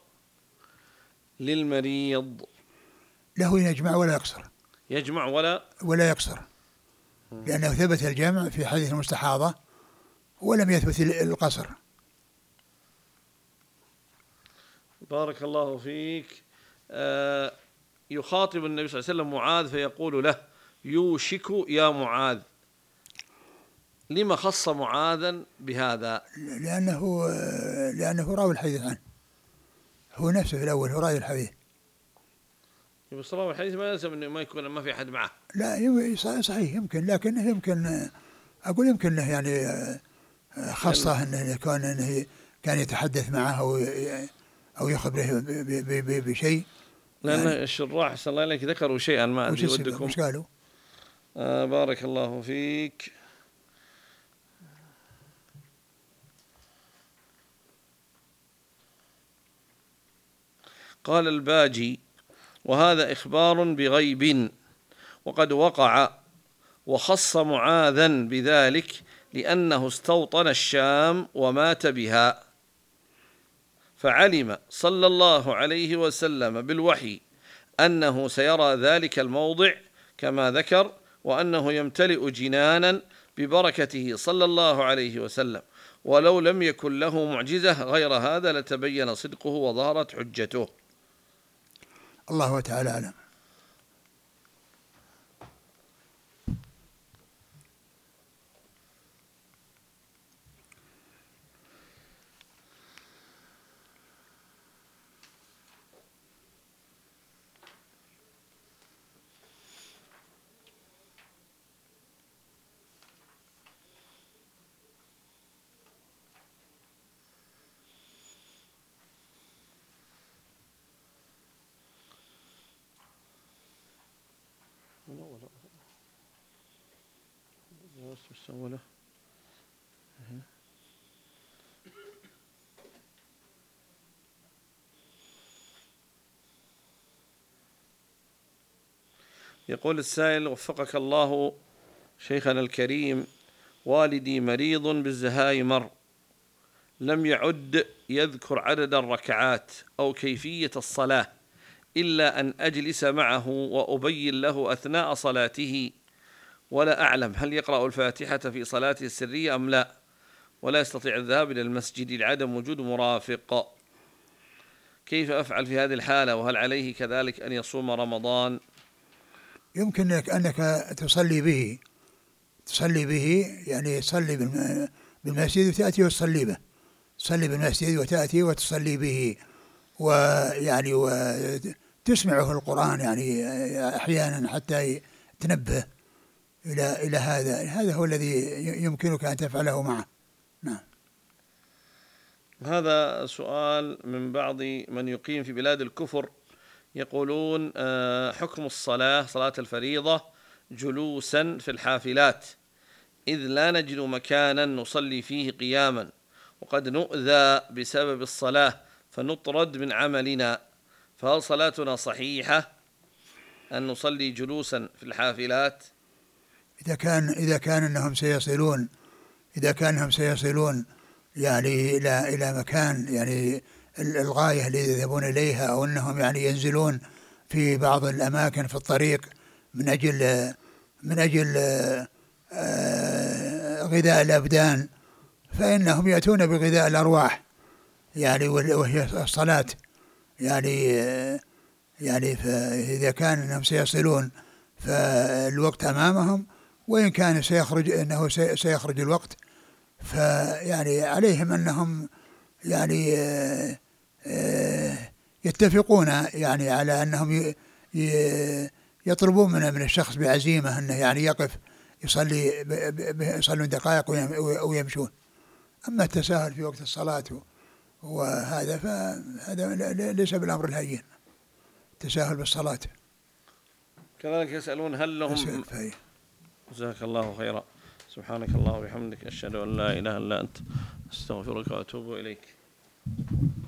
للمريض له يجمع ولا يقصر. يجمع ولا يقصر، لأنه ثبت الجمع في حديث المستحاضة ولم يثبت القصر. بارك الله فيك. يخاطب النبي صلى الله عليه وسلم معاذ فيقول له: يوشك يا معاذ. لما خص معاذا بهذا؟ لأنه راوي الحديث عنه، هو نفسه في الأول هو راوي الحديث. بس راوي الحديث ما يلزم أنه ما يكون ما في أحد معه. لا صحيح يمكن، لكنه يمكن له يعني خاصة أنه كان يتحدث معه أو يخبره بشيء. لأن الشراح صلى الله عليه ذكروا شيئا ما أدري ودكم. وش قالوا؟ بارك الله فيك. قال الباجي: وهذا إخبار بغيب وقد وقع، وخص معاذا بذلك لأنه استوطن الشام ومات بها، فعلم صلى الله عليه وسلم بالوحي أنه سيرى ذلك الموضع كما ذكر، وأنه يمتلئ جنانا ببركته صلى الله عليه وسلم، ولو لم يكن له معجزة غير هذا لتبين صدقه وظهرت حجته. الله تعالى أعلم. يقول السائل: وفقك الله شيخنا الكريم، والدي مريض بالزهايمر، لم يعد يذكر عدد الركعات أو كيفية الصلاة إلا أن أجلس معه وأبين له أثناء صلاته، ولا أعلم هل يقرأ الفاتحة في صلاته السرية أم لا، ولا يستطيع الذهاب إلى المسجد لعدم وجود مرافق. كيف أفعل في هذه الحالة؟ وهل عليه كذلك أن يصوم رمضان؟ يمكن أنك تصلي به يعني تصلي بالمسجد وتأتي وتصلي به، تصلي بالمسجد وتأتي وتصلي به، ويعني وتسمعه القرآن يعني أحيانا حتى تنبه إلى هذا هو الذي يمكنك أن تفعله معه. نعم. هذا سؤال من بعض من يقيم في بلاد الكفر، يقولون: حكم صلاة الفريضة جلوسا في الحافلات، إذ لا نجد مكانا نصلي فيه قياما، وقد نؤذى بسبب الصلاة فنطرد من عملنا، فهل صلاتنا صحيحة أن نصلي جلوسا في الحافلات؟ إذا كان أنهم سيصلون يعني إلى مكان يعني الغاية اللي يذهبون إليها، أو أنهم يعني ينزلون في بعض الأماكن في الطريق من أجل غذاء الأبدان، فإنهم يأتون بغذاء الأرواح يعني، وهي الصلاة يعني. فإذا كان أنهم سيصلون فالوقت أمامهم، وإن كان سيخرج الوقت، فيعني عليهم أنهم يعني يتفقون يعني على أنهم يطلبون من الشخص بعزيمة أنه يعني يقف يصلون دقائق ويمشون. أما التساهل في وقت الصلاة فهذا ليس بالأمر الهين، التساهل بالصلاة. كذلك يسألون هل لهم. جزاك الله خيرا. سبحانك اللهم وبحمدك، أشهد أن لا إله إلا أنت، أستغفرك وأتوب إليك.